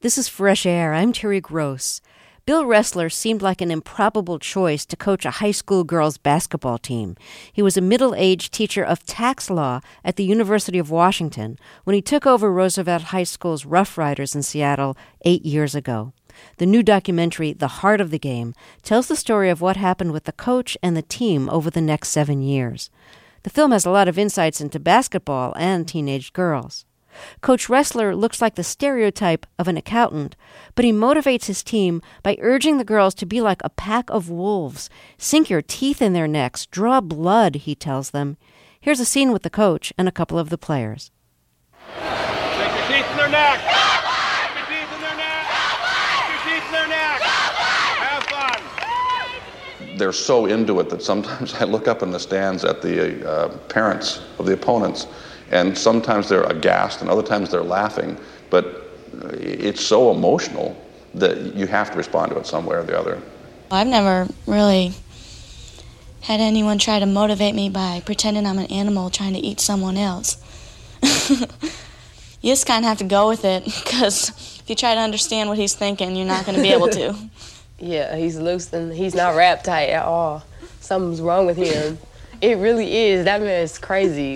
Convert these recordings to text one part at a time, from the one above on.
This is Fresh Air. I'm Terry Gross. Bill Ressler seemed like an improbable choice to coach a high school girls' basketball team. He was a middle-aged teacher of tax law at the University of Washington when he took over Roosevelt High School's Rough Riders in Seattle 8 years ago. The new documentary, The Heart of the Game, tells the story of what happened with the coach and the team over the next 7 years. The film has a lot of insights into basketball and teenage girls. Coach Ressler looks like the stereotype of an accountant, but he motivates his team by urging the girls to be like a pack of wolves. Sink your teeth in their necks, draw blood, he tells them. Here's a scene with the coach and a couple of the players. Sink your teeth in their neck. Sink your teeth in their neck. Sink your teeth in their neck. Have fun. They're so into it that sometimes I look up in the stands at the parents of the opponents, and sometimes they're aghast and other times they're laughing, but it's so emotional that you have to respond to it some way or the other. I've never really had anyone try to motivate me by pretending I'm an animal trying to eat someone else. You just kind of have to go with it, because if you try to understand what he's thinking, you're not going to be able to. Yeah, he's loose and he's not wrapped tight at all. Something's wrong with him. It really is. That man is crazy.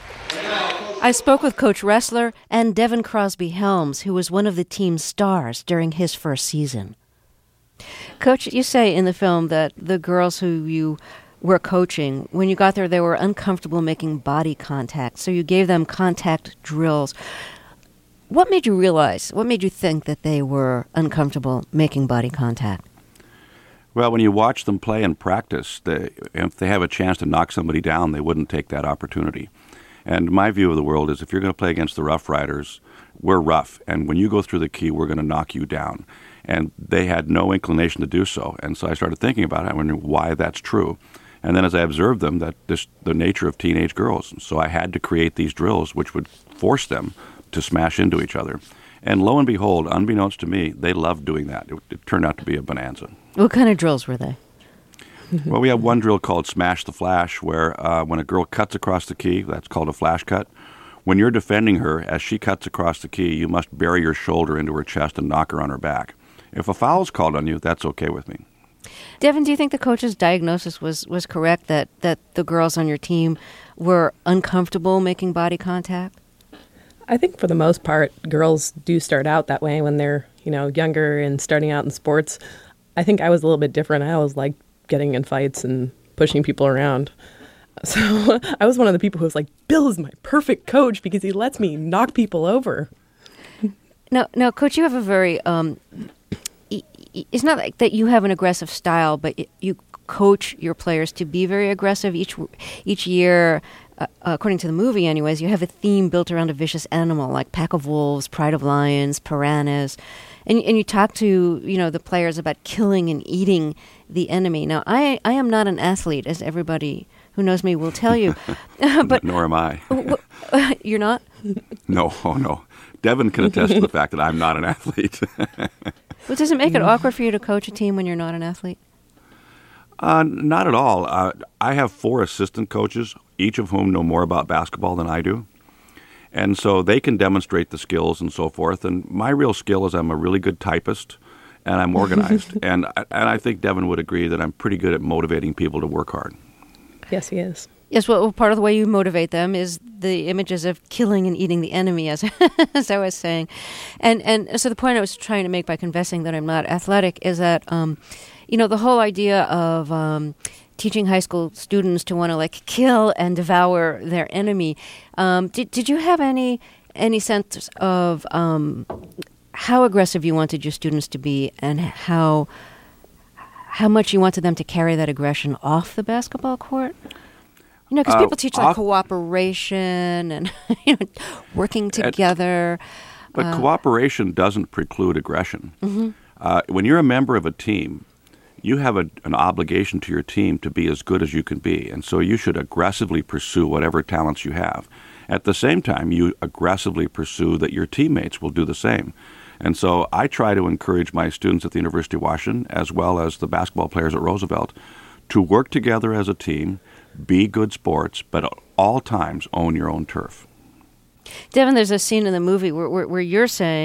I spoke with Coach Ressler and Devin Crosby Helms, who was one of the team's stars during his first season. Coach, you say in the film that the girls who you were coaching, when you got there, they were uncomfortable making body contact, so you gave them contact drills. What made you think that they were uncomfortable making body contact? Well, when you watch them play and practice, if they have a chance to knock somebody down, they wouldn't take that opportunity. And my view of the world is if you're going to play against the Rough Riders, we're rough. And when you go through the key, we're going to knock you down. And they had no inclination to do so. And so I started thinking about it. I wondered why that's true. And then as I observed them, the nature of teenage girls. So I had to create these drills which would force them to smash into each other. And lo and behold, unbeknownst to me, they loved doing that. It turned out to be a bonanza. What kind of drills were they? Well, we have one drill called Smash the Flash, where when a girl cuts across the key, that's called a flash cut. When you're defending her, as she cuts across the key, you must bury your shoulder into her chest and knock her on her back. If a foul is called on you, that's okay with me. Devin, do you think the coach's diagnosis was correct, that the girls on your team were uncomfortable making body contact? I think for the most part, girls do start out that way when they're, younger and starting out in sports. I think I was a little bit different. I always liked getting in fights and pushing people around. So I was one of the people who was like, Bill is my perfect coach because he lets me knock people over. Now, Coach, you have a very, it's not like that you have an aggressive style, but you coach your players to be very aggressive each year. According to the movie anyways, you have a theme built around a vicious animal like pack of wolves, pride of lions, piranhas. And you talk to, the players about killing and eating the enemy. Now, I am not an athlete, as everybody who knows me will tell you. But nor am I. You're not? No, oh no. Devin can attest to the fact that I'm not an athlete. Well, does it make it awkward for you to coach a team when you're not an athlete? Not at all. I have 4 assistant coaches, each of whom know more about basketball than I do. And so they can demonstrate the skills and so forth. And my real skill is I'm a really good typist and I'm organized. and I think Devin would agree that I'm pretty good at motivating people to work hard. Yes, he is. Yes, well, part of the way you motivate them is the images of killing and eating the enemy, as I was saying. And so the point I was trying to make by confessing that I'm not athletic is that, the whole idea of teaching high school students to want to kill and devour their enemy. Did you have any sense of how aggressive you wanted your students to be and how much you wanted them to carry that aggression off the basketball court? Because people teach cooperation and working together. But cooperation doesn't preclude aggression. Mm-hmm. When you're a member of a team, you have an obligation to your team to be as good as you can be. And so you should aggressively pursue whatever talents you have. At the same time, you aggressively pursue that your teammates will do the same. And so I try to encourage my students at the University of Washington, as well as the basketball players at Roosevelt, to work together as a team, be good sports, but at all times own your own turf. Devin, there's a scene in the movie where you're saying,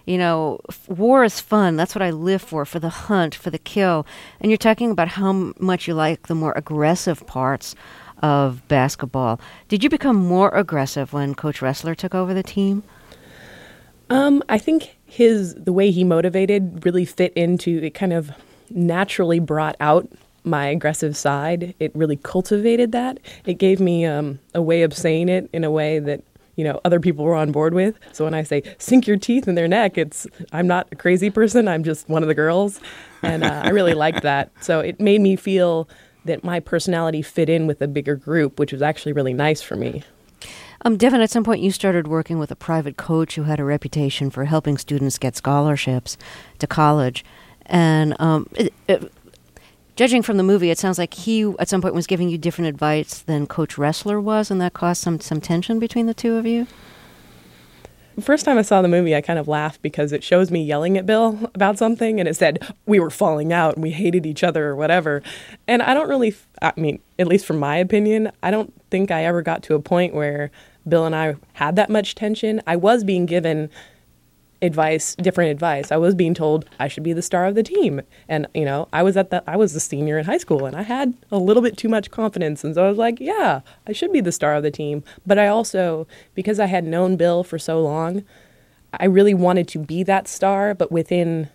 war is fun. That's what I live for the hunt, for the kill. And you're talking about how much you like the more aggressive parts of basketball. Did you become more aggressive when Coach Ressler took over the team? I think the way he motivated really fit into, it kind of naturally brought out my aggressive side. It really cultivated that. It gave me a way of saying it in a way that, other people were on board with. So when I say sink your teeth in their neck, I'm not a crazy person. I'm just one of the girls. And I really liked that. So it made me feel that my personality fit in with a bigger group, which was actually really nice for me. Devin, at some point you started working with a private coach who had a reputation for helping students get scholarships to college. And judging from the movie, it sounds like he, at some point, was giving you different advice than Coach Ressler was, and that caused some tension between the two of you? The first time I saw the movie, I kind of laughed because it shows me yelling at Bill about something, and it said we were falling out and we hated each other or whatever. And I don't really, at least from my opinion, I don't think I ever got to a point where Bill and I had that much tension. I was being given different advice. I was being told I should be the star of the team. And, I was the senior in high school, and I had a little bit too much confidence. And so I was like, yeah, I should be the star of the team. But I also, because I had known Bill for so long, I really wanted to be that star, but within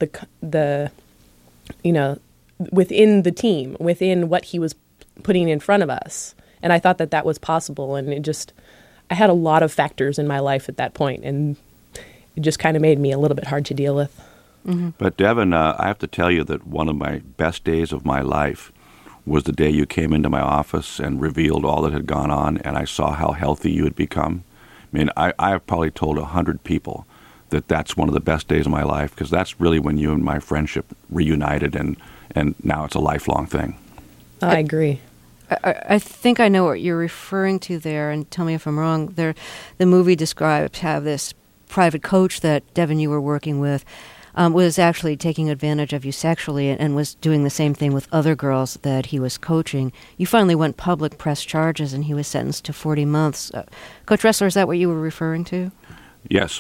within the team, within what he was putting in front of us. And I thought that was possible. And I had a lot of factors in my life at that point, and it just kind of made me a little bit hard to deal with. Mm-hmm. But Devin, I have to tell you that one of my best days of my life was the day you came into my office and revealed all that had gone on, and I saw how healthy you had become. I have probably told 100 people that that's one of the best days of my life, because that's really when you and my friendship reunited, and now it's a lifelong thing. I agree. I think I know what you're referring to there, and tell me if I'm wrong. The movie describes how this private coach that, Devin, you were working with was actually taking advantage of you sexually and was doing the same thing with other girls that he was coaching. You finally went public, pressed charges, and he was sentenced to 40 months. Coach Ressler, is that what you were referring to? Yes.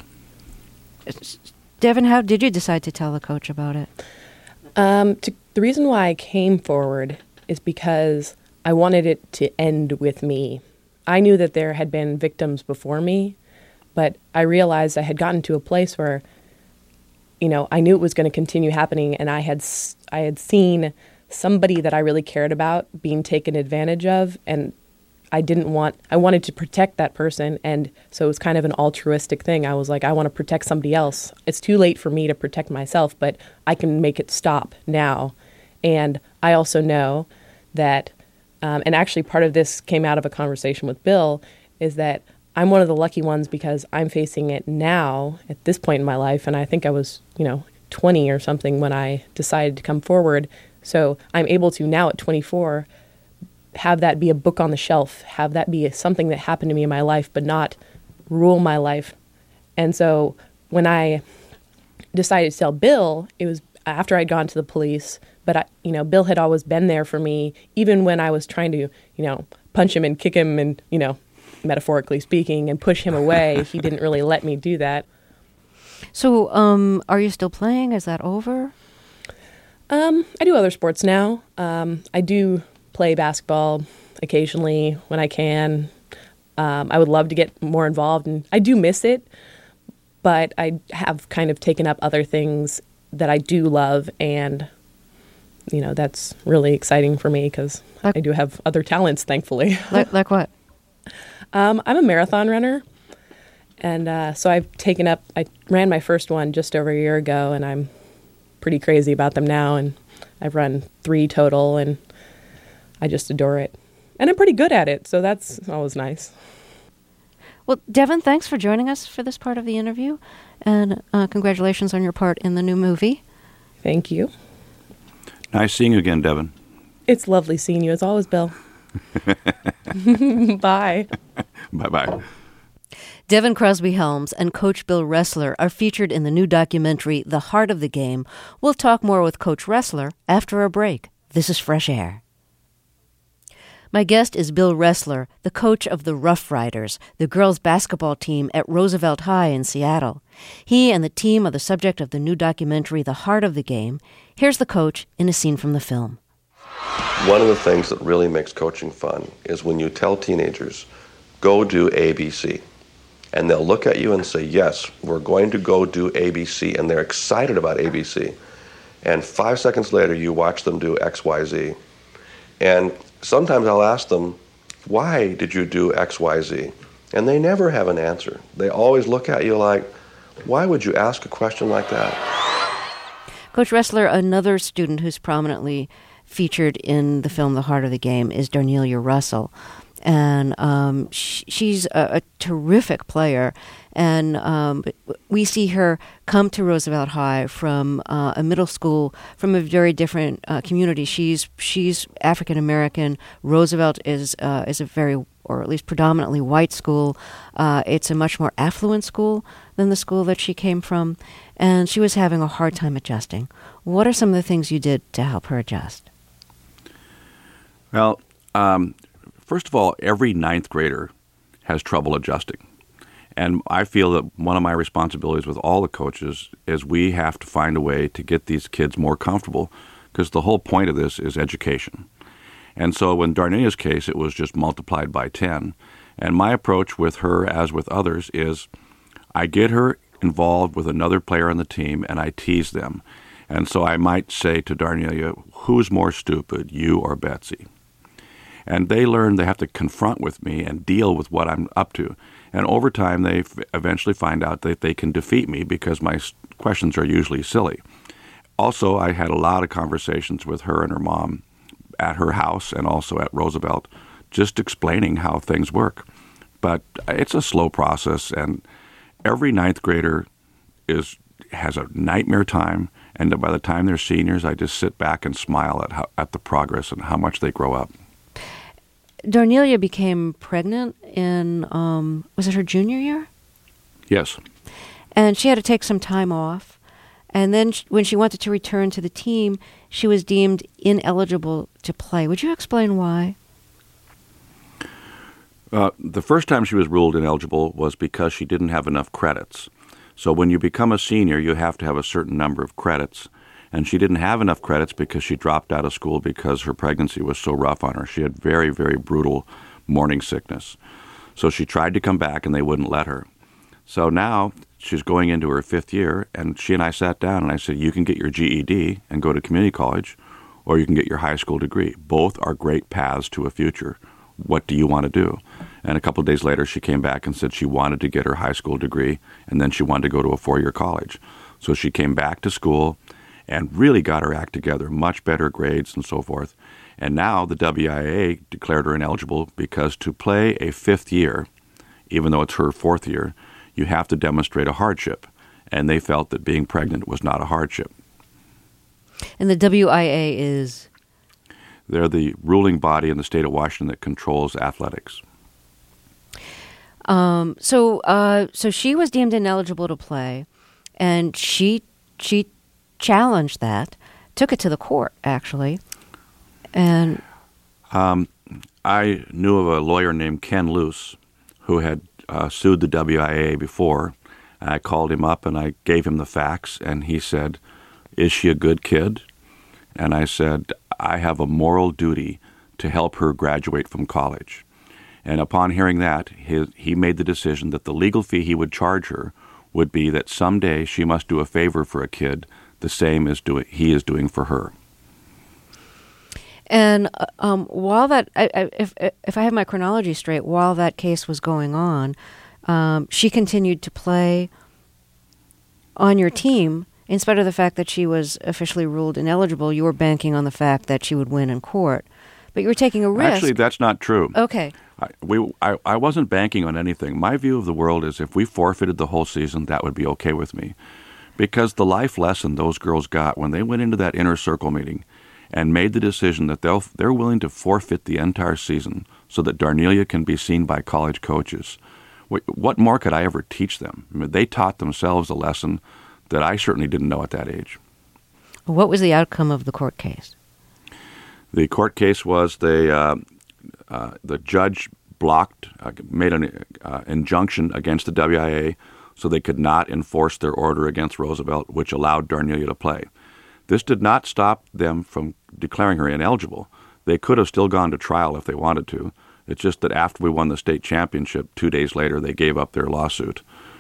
Devin, how did you decide to tell the coach about it? The reason why I came forward is because I wanted it to end with me. I knew that there had been victims before me, but I realized I had gotten to a place where, I knew it was going to continue happening, and I had seen somebody that I really cared about being taken advantage of, and I wanted to protect that person, and so it was kind of an altruistic thing. I was like, I want to protect somebody else. It's too late for me to protect myself, but I can make it stop now. And I also know that, and actually part of this came out of a conversation with Bill, is that I'm one of the lucky ones because I'm facing it now at this point in my life. And I think I was, 20 or something when I decided to come forward. So I'm able to now at 24 have that be a book on the shelf, have that be something that happened to me in my life, but not rule my life. And so when I decided to tell Bill, it was after I'd gone to the police, but Bill had always been there for me, even when I was trying to, punch him and kick him and, metaphorically speaking, and push him away. He didn't really let me do that. So, are you still playing? Is that over? I do other sports now. I do play basketball occasionally when I can. I would love to get more involved, and I do miss it, but I have kind of taken up other things that I do love, and that's really exciting for me because I do have other talents, thankfully. Like what? I'm a marathon runner, and so I ran my first one just over a year ago, and I'm pretty crazy about them now, and I've run 3 total, and I just adore it. And I'm pretty good at it, so that's always nice. Well, Devin, thanks for joining us for this part of the interview, and congratulations on your part in the new movie. Thank you. Nice seeing you again, Devin. It's lovely seeing you, as always, Bill. Bye. Bye-bye. Devin Crosby-Helms and Coach Bill Ressler are featured in the new documentary, The Heart of the Game. We'll talk more with Coach Ressler after a break. This is Fresh Air. My guest is Bill Ressler, the coach of the Rough Riders, the girls' basketball team at Roosevelt High in Seattle. He and the team are the subject of the new documentary, The Heart of the Game. Here's the coach in a scene from the film. One of the things that really makes coaching fun is when you tell teenagers, go do ABC. And they'll look at you and say, yes, we're going to go do ABC, and they're excited about ABC. And 5 seconds later, you watch them do XYZ. And sometimes I'll ask them, why did you do XYZ? And they never have an answer. They always look at you like, why would you ask a question like that? Coach Ressler, another student who's prominently featured in the film The Heart of the Game is Darnelia Russell. And she's a terrific player. And we see her come to Roosevelt High from a middle school from a very different community. She's African American. Roosevelt is a very, or at least predominantly white school. It's a much more affluent school than the school that she came from. And she was having a hard time adjusting. What are some of the things you did to help her adjust? Well, first of all, every ninth grader has trouble adjusting. And I feel that one of my responsibilities with all the coaches is we have to find a way to get these kids more comfortable, because the whole point of this is education. And so in Darnelia's case, it was just multiplied by 10. And my approach with her, as with others, is I get her involved with another player on the team and I tease them. And so I might say to Darnelia, who's more stupid, you or Betsy? And they learn they have to confront with me and deal with what I'm up to. And over time, they eventually find out that they can defeat me because my questions are usually silly. Also, I had a lot of conversations with her and her mom at her house and also at Roosevelt, just explaining how things work. But it's a slow process, and every ninth grader has a nightmare time. And by the time they're seniors, I just sit back and smile at the progress and how much they grow up. Darnelia became pregnant in, was it her junior year? Yes. And she had to take some time off. And then when she wanted to return to the team, she was deemed ineligible to play. Would you explain why? The first time she was ruled ineligible was because she didn't have enough credits. So when you become a senior, you have to have a certain number of credits. And she didn't have enough credits because she dropped out of school because her pregnancy was so rough on her. She had very, very brutal morning sickness. So she tried to come back, and they wouldn't let her. So now she's going into her 5th year, and she and I sat down, and I said, you can get your GED and go to community college, or you can get your high school degree. Both are great paths to a future. What do you want to do? And a couple of days later, she came back and said she wanted to get her high school degree, and then she wanted to go to a 4-year college. So she came back to school and really got her act together, much better grades and so forth. And now the WIAA declared her ineligible because to play a 5th year, even though it's her 4th year, you have to demonstrate a hardship. And they felt that being pregnant was not a hardship. And the WIAA is? They're the ruling body in the state of Washington that controls athletics. So she was deemed ineligible to play, and she challenged that, took it to the court, actually. And I knew of a lawyer named Ken Luce who had sued the WIAA before. I called him up and I gave him the facts, and he said, is she a good kid? And I said, I have a moral duty to help her graduate from college. And upon hearing that, he made the decision that the legal fee he would charge her would be that someday she must do a favor for a kid the same as he is doing for her. And while that, if I have my chronology straight, while that case was going on, she continued to play on your team in spite of the fact that she was officially ruled ineligible. You were banking on the fact that she would win in court, but you were taking a risk. Actually, that's not true. Okay. I wasn't banking on anything. My view of the world is if we forfeited the whole season, that would be okay with me. Because the life lesson those girls got when they went into that inner circle meeting and made the decision that they're willing to forfeit the entire season so that Darnelia can be seen by college coaches, what more could I ever teach them? I mean, they taught themselves a lesson that I certainly didn't know at that age. What was the outcome of the court case? The court case was they the judge made an injunction against the WIA so they could not enforce their order against Roosevelt, which allowed Darnelia to play. This did not stop them from declaring her ineligible. They could have still gone to trial if they wanted to. It's just that after we won the state championship, 2 days later, they gave up their lawsuit.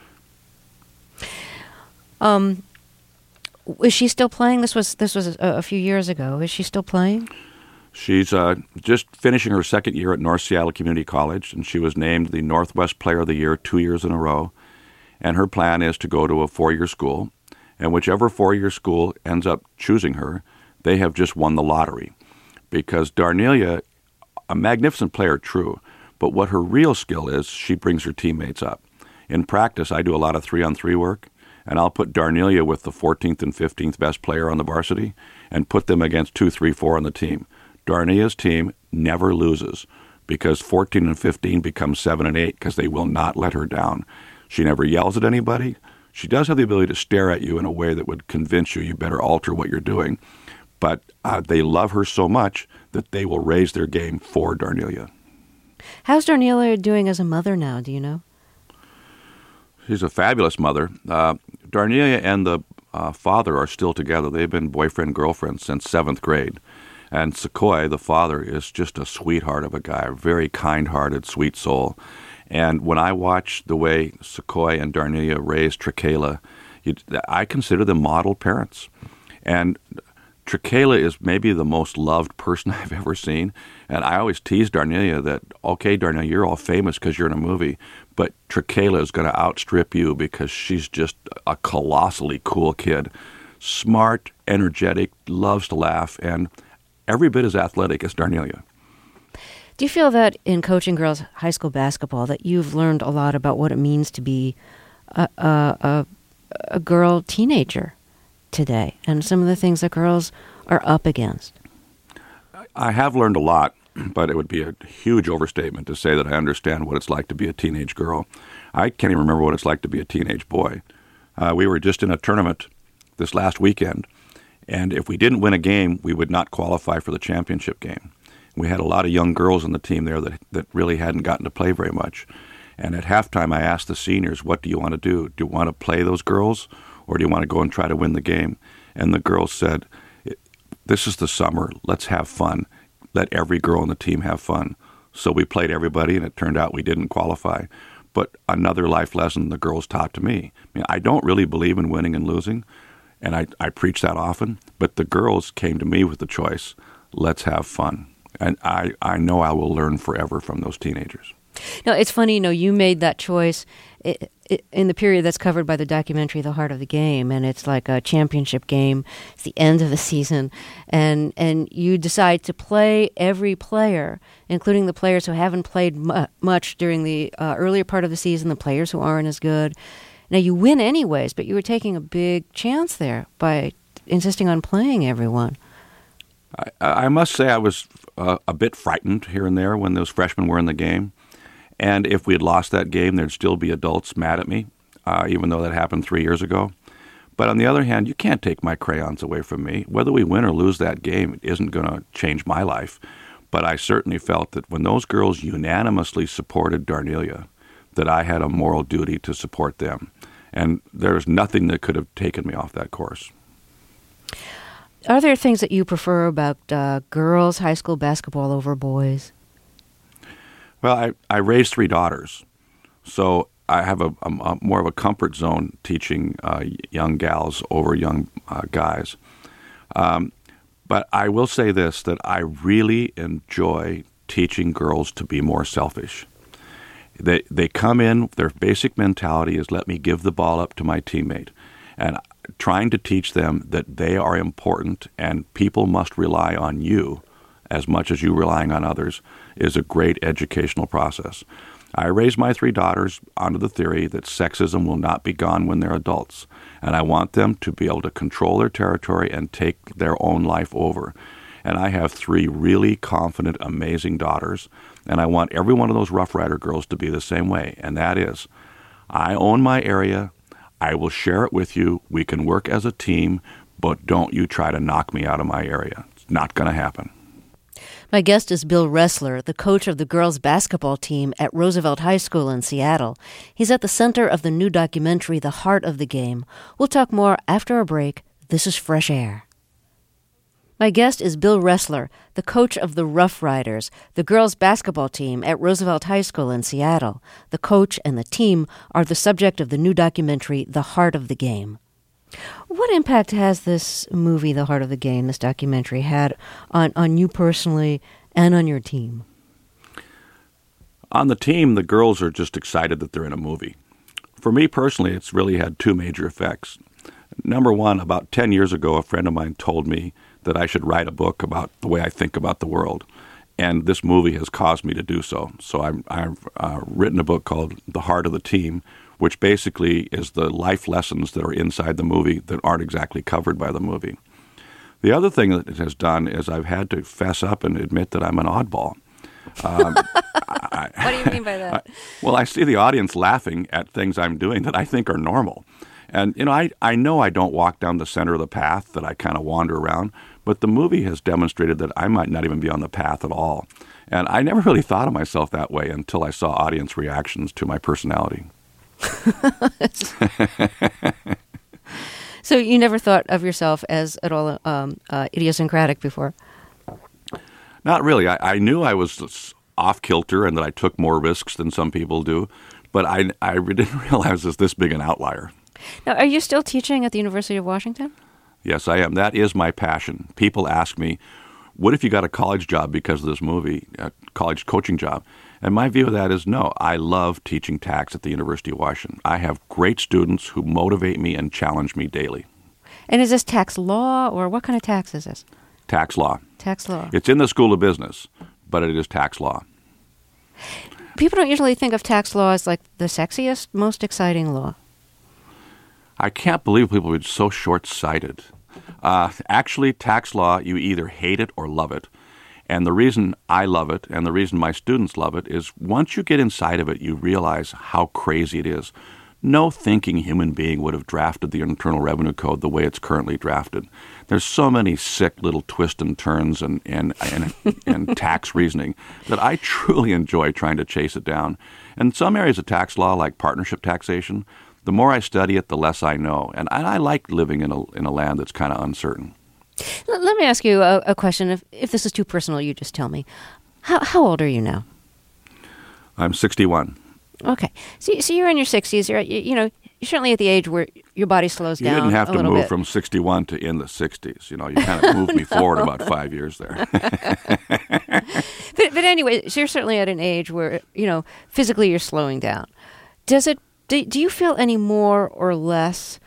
Is she still playing? This was a few years ago. Is she still playing? She's just finishing her second year at North Seattle Community College, and she was named the Northwest Player of the Year 2 years in a row. And her plan is to go to a 4-year school, and whichever 4-year school ends up choosing her, they have just won the lottery. Because Darnelia, a magnificent player, true, but what her real skill is, she brings her teammates up. In practice, I do a lot of 3-on-3 work, and I'll put Darnelia with the 14th and 15th best player on the varsity and put them against 2, 3, 4 on the team. Darnelia's team never loses because 14 and 15 become 7 and 8 because they will not let her down. She never yells at anybody. She does have the ability to stare at you in a way that would convince you better alter what you're doing. But they love her so much that they will raise their game for Darnelia. How's Darnelia doing as a mother now, do you know? She's a fabulous mother. Darnelia and the father are still together. They've been boyfriend-girlfriend since 7th grade. And Sequoia, the father, is just a sweetheart of a guy, a very kind-hearted, sweet soul. And when I watch the way Sequoia and Darnelia raised Trakayla, I consider them model parents. And Trakayla is maybe the most loved person I've ever seen. And I always tease Darnelia that, okay, Darnelia, you're all famous because you're in a movie, but Trakayla is going to outstrip you because she's just a colossally cool kid. Smart, energetic, loves to laugh, and every bit as athletic as Darnelia. Do you feel that in coaching girls high school basketball that you've learned a lot about what it means to be a girl teenager today and some of the things that girls are up against? I have learned a lot, but it would be a huge overstatement to say that I understand what it's like to be a teenage girl. I can't even remember what it's like to be a teenage boy. We were just in a tournament this last weekend, and if we didn't win a game, we would not qualify for the championship game. We had a lot of young girls on the team there that really hadn't gotten to play very much. And at halftime, I asked the seniors, what do you want to do? Do you want to play those girls, or do you want to go and try to win the game? And the girls said, this is the summer. Let's have fun. Let every girl on the team have fun. So we played everybody, and it turned out we didn't qualify. But another life lesson the girls taught to me. I mean, I don't really believe in winning and losing, and I preach that often, but the girls came to me with the choice, let's have fun. And I know I will learn forever from those teenagers. No, it's funny, you made that choice in the period that's covered by the documentary The Heart of the Game, and it's like a championship game. It's the end of the season, and you decide to play every player, including the players who haven't played much during the earlier part of the season, the players who aren't as good. Now, you win anyways, but you were taking a big chance there by insisting on playing everyone. I must say I was a bit frightened here and there when those freshmen were in the game. And if we had lost that game, there'd still be adults mad at me, even though that happened 3 years ago. But on the other hand, you can't take my crayons away from me. Whether we win or lose that game, it isn't going to change my life. But I certainly felt that when those girls unanimously supported Darnelia, that I had a moral duty to support them. And there's nothing that could have taken me off that course. Are there things that you prefer about girls' high school basketball over boys? Well, I raised 3 daughters, so I have a more of a comfort zone teaching young gals over young guys. But I will say this, that I really enjoy teaching girls to be more selfish. They come in, their basic mentality is let me give the ball up to my teammate. And trying to teach them that they are important and people must rely on you as much as you relying on others is a great educational process. I raised my 3 daughters onto the theory that sexism will not be gone when they're adults, and I want them to be able to control their territory and take their own life over. And I have 3 really confident, amazing daughters, and I want every one of those Rough Rider girls to be the same way, and that is, I own my area, I will share it with you, we can work as a team, but don't you try to knock me out of my area. It's not going to happen. My guest is Bill Ressler, the coach of the girls' basketball team at Roosevelt High School in Seattle. He's at the center of the new documentary, The Heart of the Game. We'll talk more after a break. This is Fresh Air. My guest is Bill Ressler, the coach of the Rough Riders, the girls' basketball team at Roosevelt High School in Seattle. The coach and the team are the subject of the new documentary, The Heart of the Game. What impact has this movie, The Heart of the Game, this documentary, had on you personally and on your team? On the team, the girls are just excited that they're in a movie. For me personally, it's really had two major effects. Number one, about 10 years ago, a friend of mine told me that I should write a book about the way I think about the world. And this movie has caused me to do so. So I've written a book called The Heart of the Team, which basically is the life lessons that are inside the movie that aren't exactly covered by the movie. The other thing that it has done is I've had to fess up and admit that I'm an oddball. What do you mean by that? Well, I see the audience laughing at things I'm doing that I think are normal. And, I know I don't walk down the center of the path, that I kind of wander around, but the movie has demonstrated that I might not even be on the path at all. And I never really thought of myself that way until I saw audience reactions to my personality. So you never thought of yourself as at all idiosyncratic before? Not really. I knew I was off kilter and that I took more risks than some people do, but I didn't realize I was this big an outlier. Now, are you still teaching at the University of Washington? Yes, I am. That is my passion. People ask me, what if you got a college job because of this movie, a college coaching job? And my view of that is no. I love teaching tax at the University of Washington. I have great students who motivate me and challenge me daily. And is this tax law, or what kind of tax is this? Tax law. Tax law. It's in the School of Business, but it is tax law. People don't usually think of tax law as like the sexiest, most exciting law. I can't believe people are so short-sighted. Actually, tax law, you either hate it or love it. And the reason I love it and the reason my students love it is once you get inside of it, you realize how crazy it is. No thinking human being would have drafted the Internal Revenue Code the way it's currently drafted. There's so many sick little twists and turns and tax reasoning that I truly enjoy trying to chase it down. And some areas of tax law, like partnership taxation, the more I study it, the less I know. And I like living in a land that's kind of uncertain. Let me ask you a question. If this is too personal, you just tell me. How old are you now? I'm 61. Okay. So you're in your 60s. You're certainly at the age where your body slows down a little bit. You didn't have to move from 61 to in the 60s. You kind of moved me forward about 5 years there. But anyway, so you're certainly at an age where, physically you're slowing down. Do you feel any more or less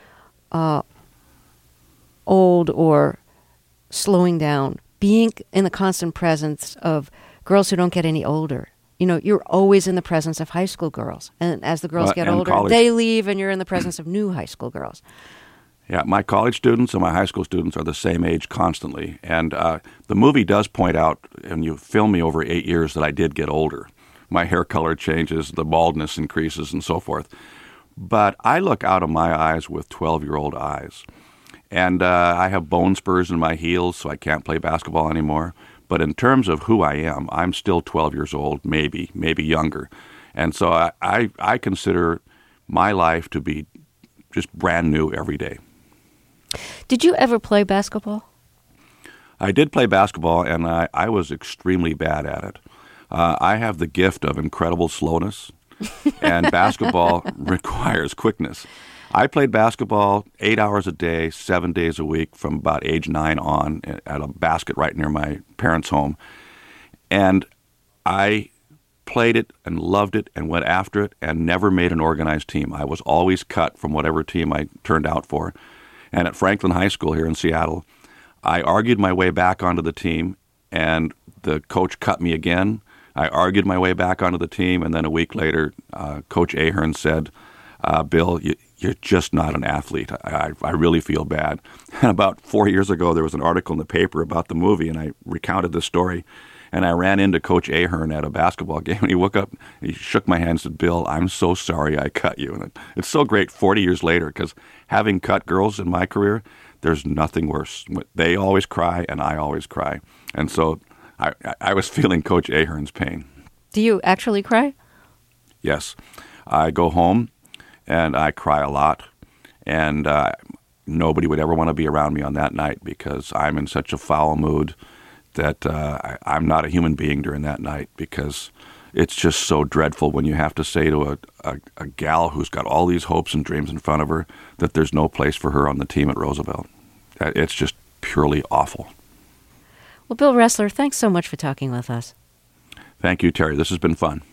old or slowing down, being in the constant presence of girls who don't get any older? You're always in the presence of high school girls. And as the girls get older, college. They leave and you're in the presence of new high school girls. Yeah, my college students and my high school students are the same age constantly. And the movie does point out, and you film me over 8 years, that I did get older. My hair color changes, the baldness increases, and so forth. But I look out of my eyes with 12-year-old eyes. And I have bone spurs in my heels, so I can't play basketball anymore. But in terms of who I am, I'm still 12 years old, maybe younger. And so I consider my life to be just brand new every day. Did you ever play basketball? I did play basketball, and I was extremely bad at it. I have the gift of incredible slowness, and basketball requires quickness. I played basketball 8 hours a day, 7 days a week from about age 9 on at a basket right near my parents' home. And I played it and loved it and went after it and never made an organized team. I was always cut from whatever team I turned out for. And at Franklin High School here in Seattle, I argued my way back onto the team, and the coach cut me again. I argued my way back onto the team, and then a week later, Coach Ahern said, Bill, you're just not an athlete. I really feel bad. And about 4 years ago, there was an article in the paper about the movie, and I recounted this story. And I ran into Coach Ahern at a basketball game, and he woke up, he shook my hand and said, Bill, I'm so sorry I cut you. And it's so great 40 years later, because having cut girls in my career, there's nothing worse. They always cry, and I always cry. And so I was feeling Coach Ahern's pain. Do you actually cry? Yes. I go home and I cry a lot, and nobody would ever want to be around me on that night because I'm in such a foul mood that I'm not a human being during that night, because it's just so dreadful when you have to say to a gal who's got all these hopes and dreams in front of her that there's no place for her on the team at Roosevelt. It's just purely awful. Well, Bill Ressler, thanks so much for talking with us. Thank you, Terry. This has been fun.